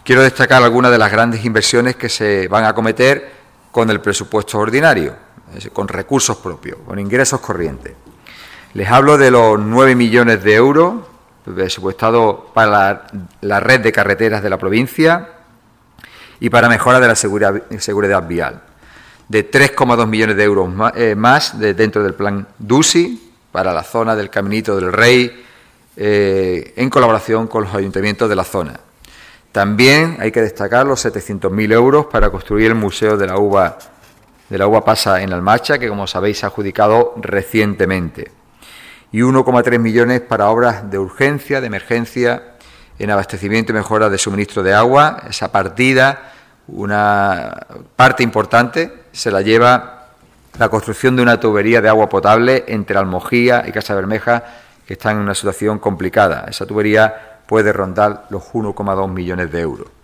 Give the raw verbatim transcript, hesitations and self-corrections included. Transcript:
Quiero destacar algunas de las grandes inversiones que se van a acometer con el presupuesto ordinario, con recursos propios, con ingresos corrientes. Les hablo de los nueve millones de euros presupuestados para la, la red de carreteras de la provincia y para mejora de la seguridad, seguridad vial, de tres coma dos millones de euros más, eh, más de, dentro del plan DUSI para la zona del Caminito del Rey, eh, en colaboración con los ayuntamientos de la zona. También hay que destacar los setecientos mil euros para construir el Museo de la Uva, de la Uva Pasa en Almarcha, que, como sabéis, se ha adjudicado recientemente. Y uno coma tres millones para obras de urgencia, de emergencia, en abastecimiento y mejora de suministro de agua. Esa partida, una parte importante, se la lleva la construcción de una tubería de agua potable entre Almojía y Casa Bermeja, que están en una situación complicada. Esa tubería puede rondar los uno coma dos millones de euros.